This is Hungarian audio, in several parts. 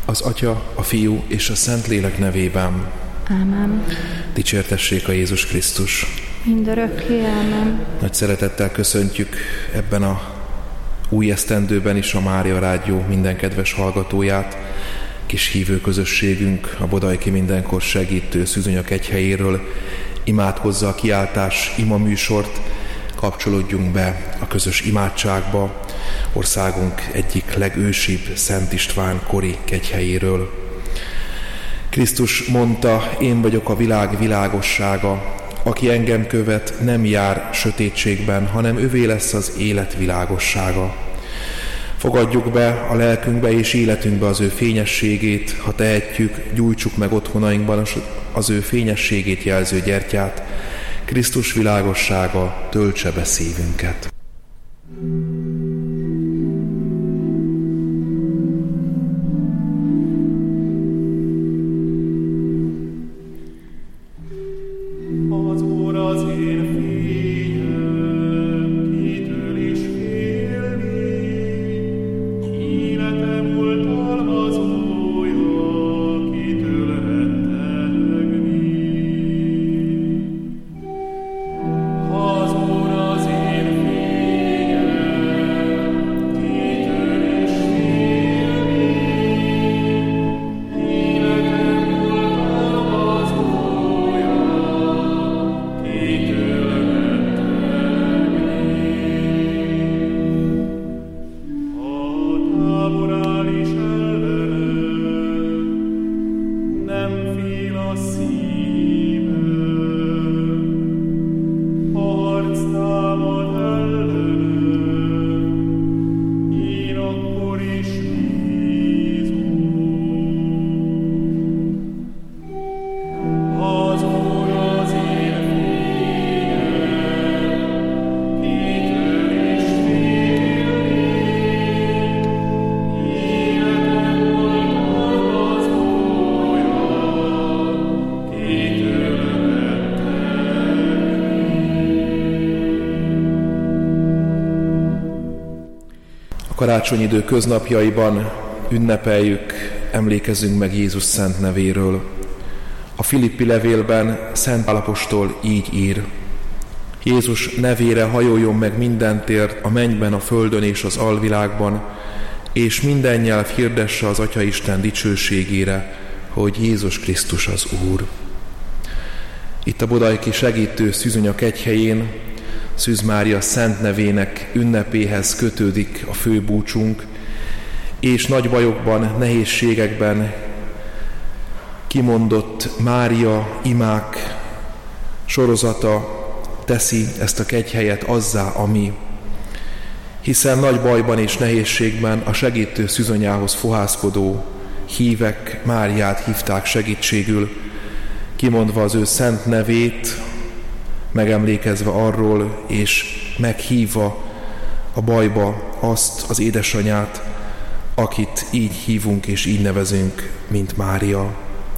Az Atya, a Fiú és a Szentlélek nevében. Ámen. Dicsértessék a Jézus Krisztus. Mindörökké ámen. Nagy szeretettel köszöntjük ebben a új esztendőben is a Mária Rádió minden kedves hallgatóját. Kis hívő közösségünk a Bodajki Mindenkor Segítő Szűzönyak Egyhelyéről imádkozza a kiáltás ima műsort. Kapcsolódjunk be a közös imádságba országunk egyik legősibb Szent István kori kegyhelyéről. Krisztus mondta, én vagyok a világ világossága, aki engem követ, nem jár sötétségben, hanem övé lesz az élet világossága. Fogadjuk be a lelkünkbe és életünkbe az ő fényességét, ha tehetjük, gyújtsuk meg otthonainkban az ő fényességét jelző gyertyát, Krisztus világossága töltse be szívünket. Karácsonyidő köznapjaiban ünnepeljük, emlékezzünk meg Jézus szent nevéről. A Filippi levélben Szent Pál apostol így ír: Jézus nevére hajoljon meg minden tér a mennyben, a földön és az alvilágban, és minden nyelv hirdesse az Atyaisten dicsőségére, hogy Jézus Krisztus az Úr. Itt a Bodajki Segítő Szűzönyak Egyhelyén Szűz Mária szent nevének ünnepéhez kötődik a fő búcsunk, és nagy bajokban, nehézségekben kimondott Mária imák sorozata teszi ezt a kegyhelyet azzá, ami. Hiszen nagy bajban és nehézségben a segítő szűzanyához fohászkodó hívek Máriát hívták segítségül, kimondva az ő szent nevét, megemlékezve arról, és meghívva a bajba azt az édesanyát, akit így hívunk és így nevezünk, mint Mária.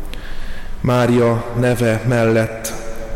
Mária neve mellett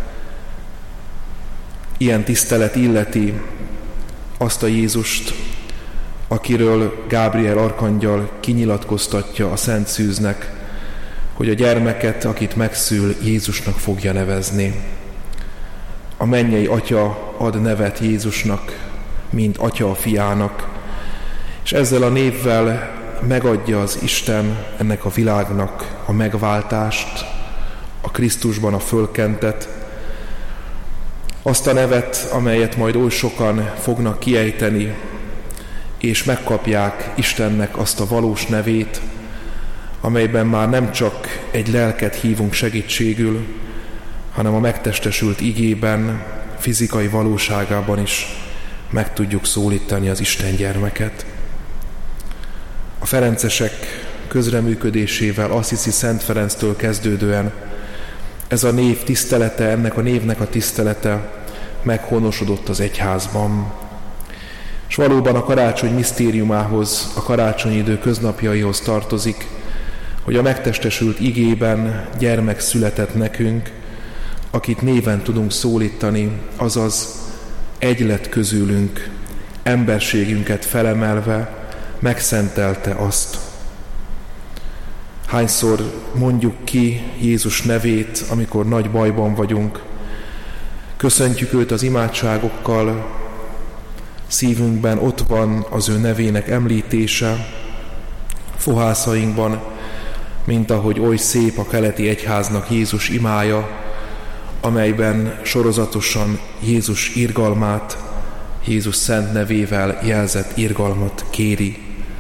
ilyen tisztelet illeti azt a Jézust, akiről Gábriel arkangyal kinyilatkoztatja a Szent Szűznek, hogy a gyermeket, akit megszül, Jézusnak fogja nevezni. A mennyei Atya ad nevet Jézusnak, mint Atya a Fiának, és ezzel a névvel megadja az Isten ennek a világnak a megváltást, a Krisztusban a fölkentet, azt a nevet, amelyet majd oly sokan fognak kiejteni, és megkapják Istennek azt a valós nevét, amelyben már nem csak egy lelket hívunk segítségül, hanem a megtestesült igében, fizikai valóságában is meg tudjuk szólítani az Isten gyermeket. A ferencesek közreműködésével Assisi Szent Ferenctől kezdődően ez a név tisztelete, ennek a névnek a tisztelete meghonosodott az egyházban. És valóban a karácsony misztériumához, a karácsonyidő köznapjaihoz tartozik, hogy a megtestesült igében gyermek született nekünk, akit néven tudunk szólítani, azaz egy lett közülünk, emberségünket felemelve, megszentelte azt. Hányszor mondjuk ki Jézus nevét, amikor nagy bajban vagyunk. Köszöntjük őt az imádságokkal, szívünkben ott van az ő nevének említése, fohászainkban, mint ahogy oly szép a keleti egyháznak Jézus imája, amelyben sorozatosan Jézus irgalmát, Jézus szent nevével jelzett irgalmat kéri.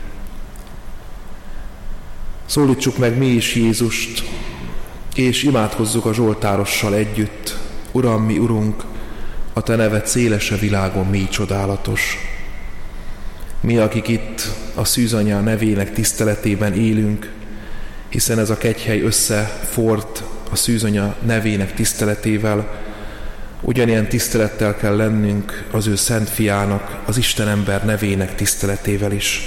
Szólítsuk meg mi is Jézust, és imádkozzuk a zsoltárossal együtt. Uram, mi Urunk, a Te neved széles a világon mi csodálatos. Mi, akik itt a Szűzanyá nevének tiszteletében élünk, hiszen ez a kegyhely összefort a Szűzanya nevének tiszteletével, ugyanilyen tisztelettel kell lennünk az ő szent fiának, az Istenember nevének tiszteletével is.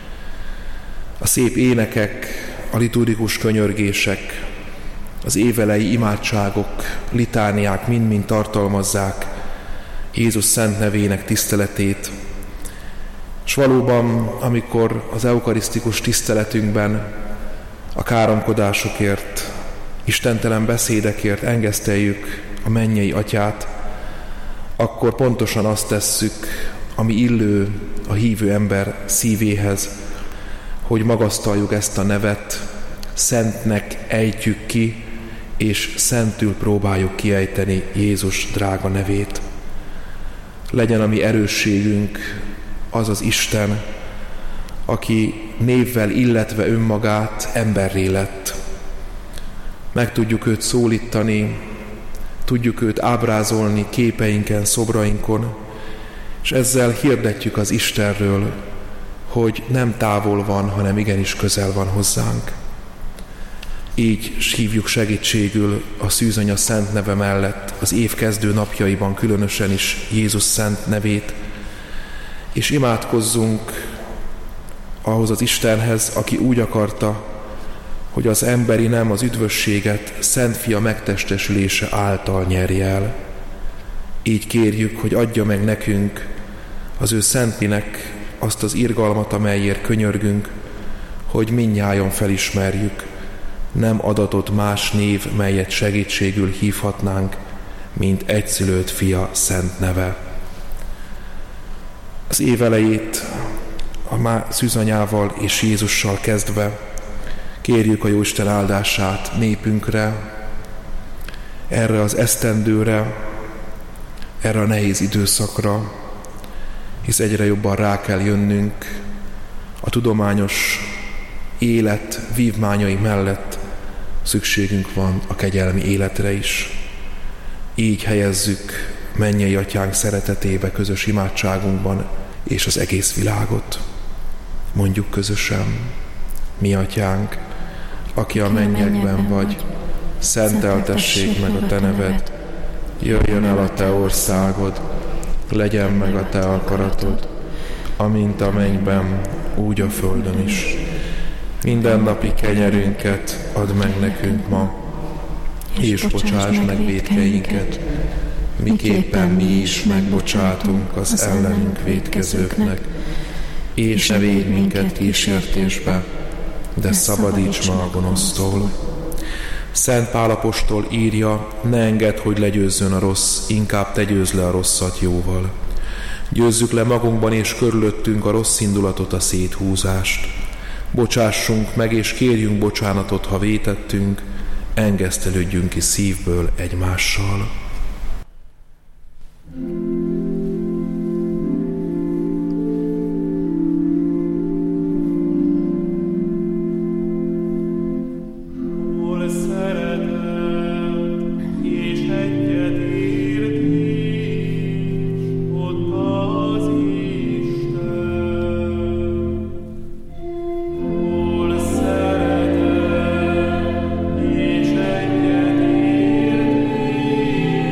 A szép énekek, a liturgikus könyörgések, az évelei imádságok, litániák mind-mind tartalmazzák Jézus szent nevének tiszteletét. És valóban, amikor az eukarisztikus tiszteletünkben a káromkodásokért, istentelen beszédekért engeszteljük a mennyei Atyát, akkor pontosan azt tesszük, ami illő a hívő ember szívéhez, hogy magasztaljuk ezt a nevet, szentnek ejtjük ki, és szentül próbáljuk kiejteni Jézus drága nevét. Legyen a mi erősségünk az az Isten, aki névvel illetve önmagát emberré lett. Meg tudjuk őt szólítani, tudjuk őt ábrázolni képeinken, szobrainkon, és ezzel hirdetjük az Istenről, hogy nem távol van, hanem igenis közel van hozzánk. Így hívjuk segítségül a Szűzanya szent neve mellett az év kezdő napjaiban különösen is Jézus szent nevét, és imádkozzunk ahhoz az Istenhez, aki úgy akarta, hogy az emberi nem az üdvösséget Szent Fia megtestesülése által nyerje el. Így kérjük, hogy adja meg nekünk az ő szentlinek azt az irgalmat, amelyért könyörgünk, hogy mindnyájan felismerjük, nem adatott más név, melyet segítségül hívhatnánk, mint egyszülött Fia szent neve. Az év elejét a Szűzanyával és Jézussal kezdve kérjük a Jóisten áldását népünkre, erre az esztendőre, erre a nehéz időszakra, hisz egyre jobban rá kell jönnünk a tudományos élet vívmányai mellett szükségünk van a kegyelmi életre is. Így helyezzük mennyei Atyánk szeretetébe közös imádságunkban és az egész világot. Mondjuk közösen: mi Atyánk, aki a mennyekben vagy, szenteltessék meg a Te neved, jöjjön el a Te országod, legyen meg a Te akaratod, amint a mennyben, úgy a földön is. Mindennapi kenyerünket add meg nekünk ma, és bocsásd meg vétkeinket, miképpen mi is megbocsátunk az ellenünk vétkezőknek, és ne védj minket kísértésbe, de szabadíts meg a gonosztól. Szent Pál apostol írja: ne engedd, hogy legyőzzön a rossz, inkább te győzd le a rosszat jóval. Győzzük le magunkban és körülöttünk a rossz indulatot, a széthúzást. Bocsássunk meg és kérjünk bocsánatot, ha vétettünk, engesztelődjünk ki szívből egymással. És egyet értés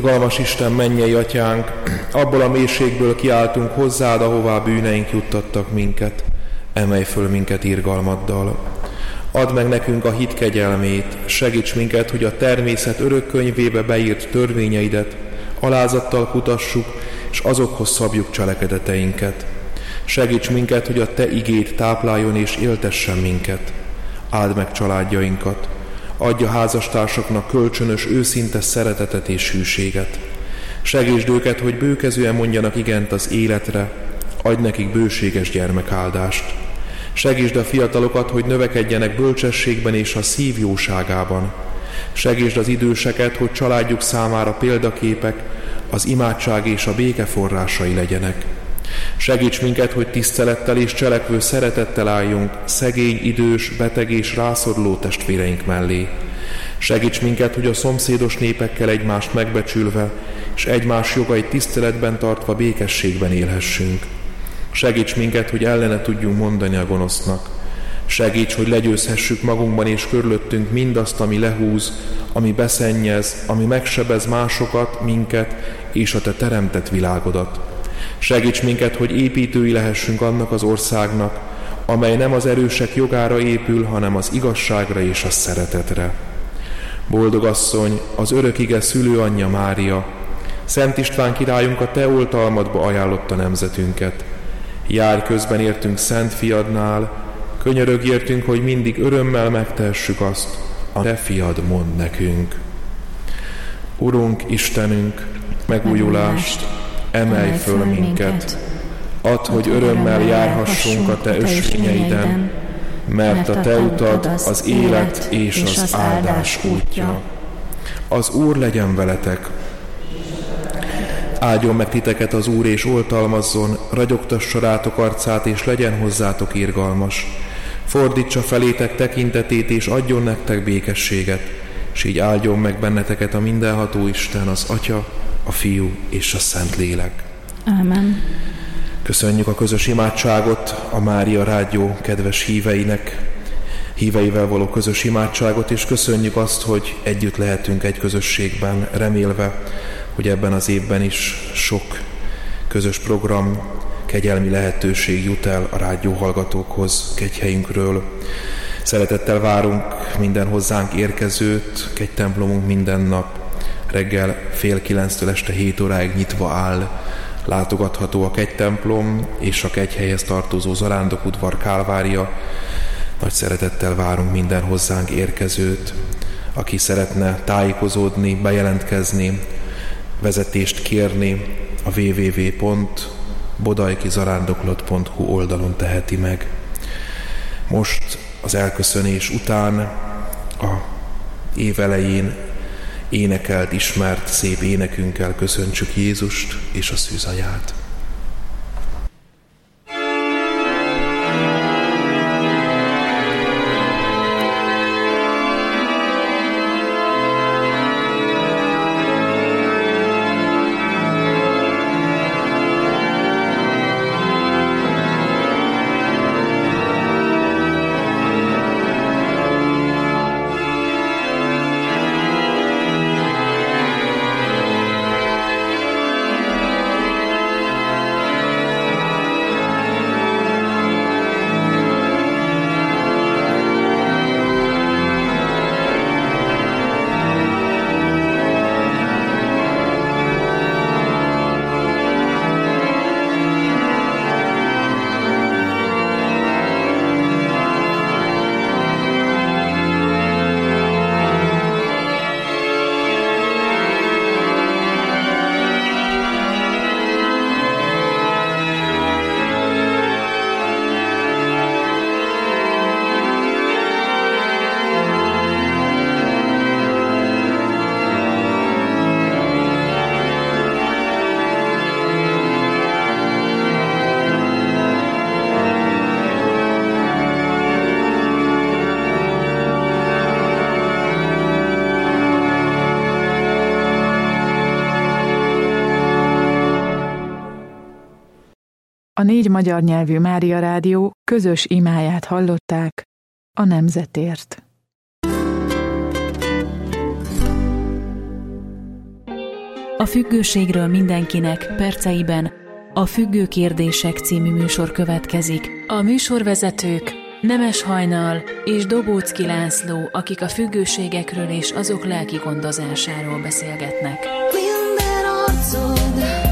Irgalmas Isten, mennyei Atyánk, abból a mélységből kiáltunk hozzád, ahová bűneink juttattak minket. Emelj föl minket irgalmaddal. Add meg nekünk a hit kegyelmét, segíts minket, hogy a természet örök könyvébe beírt törvényeidet alázattal kutassuk, és azokhoz szabjuk cselekedeteinket. Segíts minket, hogy a Te igéd tápláljon és éltessen minket. Áld meg családjainkat, adj a házastársaknak kölcsönös, őszinte szeretetet és hűséget. Segítsd őket, hogy bőkezően mondjanak igent az életre, adj nekik bőséges gyermekáldást. Segítsd a fiatalokat, hogy növekedjenek bölcsességben és a szív jóságában. Segítsd az időseket, hogy családjuk számára példaképek, az imádság és a béke forrásai legyenek. Segíts minket, hogy tisztelettel és cselekvő szeretettel álljunk szegény, idős, beteg és rászoruló testvéreink mellé. Segíts minket, hogy a szomszédos népekkel egymást megbecsülve és egymás jogait tiszteletben tartva békességben élhessünk. Segíts minket, hogy ellene tudjunk mondani a gonosznak. Segíts, hogy legyőzhessük magunkban és körülöttünk mindazt, ami lehúz, ami beszennyez, ami megsebez másokat, minket és a Te teremtett világodat. Segíts minket, hogy építői lehessünk annak az országnak, amely nem az erősek jogára épül, hanem az igazságra és a szeretetre. Boldog asszony, az örökige szülőanyja Mária, Szent István királyunk a Te oltalmadba ajánlotta nemzetünket. Járj közben értünk Szent Fiadnál, könyörögj értünk, hogy mindig örömmel megtehessük azt, a Te Fiad mond nekünk. Urunk, Istenünk, megújulást, emelj föl minket, add, hogy örömmel járhassunk a Te ösvényeiden, mert a Te utad az élet és az áldás útja. Az Úr legyen veletek! Áldjon meg titeket az Úr, és oltalmazzon, ragyogtassa rátok arcát, és legyen hozzátok irgalmas. Fordítsa felétek tekintetét, és adjon nektek békességet, és így áldjon meg benneteket a mindenható Isten, az Atya, a Fiú és a Szentlélek. Ámen. Köszönjük a közös imádságot, a Mária Rádió kedves híveivel való közös imádságot, és köszönjük azt, hogy együtt lehetünk egy közösségben, remélve, hogy ebben az évben is sok közös program, kegyelmi lehetőség jut el a rádió hallgatókhoz kegyhelyünkről. Szeretettel várunk minden hozzánk érkezőt, kegytemplomunk minden nap reggel 8:30-től este 7 óráig nyitva áll. Látogatható a kegytemplom és a kegyhelyhez tartozó Zarándokudvar Kálvária. Nagy szeretettel várunk minden hozzánk érkezőt, aki szeretne tájékozódni, bejelentkezni, vezetést kérni, a www.bodajkizarándoklat.hu oldalon teheti meg. Most az elköszönés után a év elején énekelt, ismert, szép énekünkkel köszöntsük Jézust és a szűzanyát. A 4 magyar nyelvű Mária Rádió közös imáját hallották a nemzetért. A függőségről mindenkinek perceiben a Függő kérdések című műsor következik. A műsorvezetők Nemes Hajnal és Dobóczky László, akik a függőségekről és azok lelki gondozásáról beszélgetnek. Minden arcod